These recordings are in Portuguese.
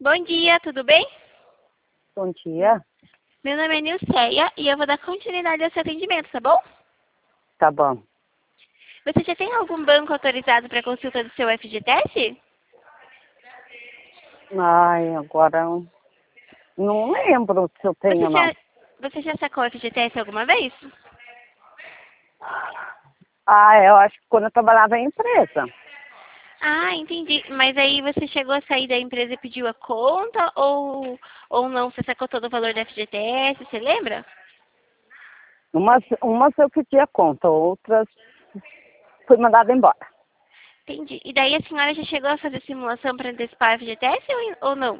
Bom dia, tudo bem? Bom dia. Meu nome é Nilceia e eu vou dar continuidade ao seu atendimento, tá bom? Tá bom. Você já tem algum banco autorizado para consulta do seu FGTS? Ai, agora eu não lembro se eu Você tenho, não. já, você já sacou o FGTS alguma vez? Ah, eu acho que quando eu trabalhava em empresa. Ah, entendi. Mas aí você chegou a sair da empresa e pediu a conta ou não? Você sacou todo o valor do FGTS, você lembra? Umas eu pedi a conta, outras fui mandada embora. Entendi. E daí a senhora já chegou a fazer simulação para antecipar o FGTS ou não?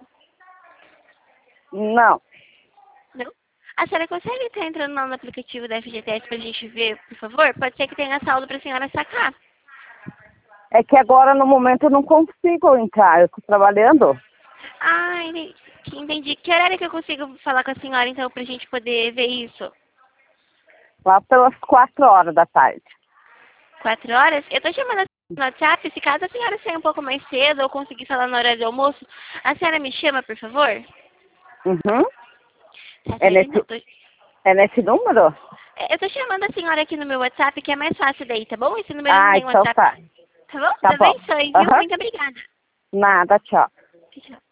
Não, Não? A senhora consegue estar entrando lá no aplicativo da FGTS para a gente ver, por favor? Pode ser que tenha saldo para a senhora sacar. é que agora no momento eu não consigo entrar, eu estou trabalhando Ah, entendi. Que horário que eu consigo falar com a senhora, então, para a gente poder ver isso? lá pelas 4 horas da tarde. 4 horas? Eu tô chamando no WhatsApp, se caso a senhora sair um pouco mais cedo ou conseguir falar na hora do almoço, a senhora me chama, por favor? Uhum. Tá É certo, nesse, então. é nesse número? Eu tô chamando a senhora aqui no meu WhatsApp, que é mais fácil daí, tá bom? Esse número não Ah, tem então WhatsApp. tá. Tá bom? Tá Deus bom. abençoe, viu? Aham. Muito obrigada. Nada, tchau. Tchau.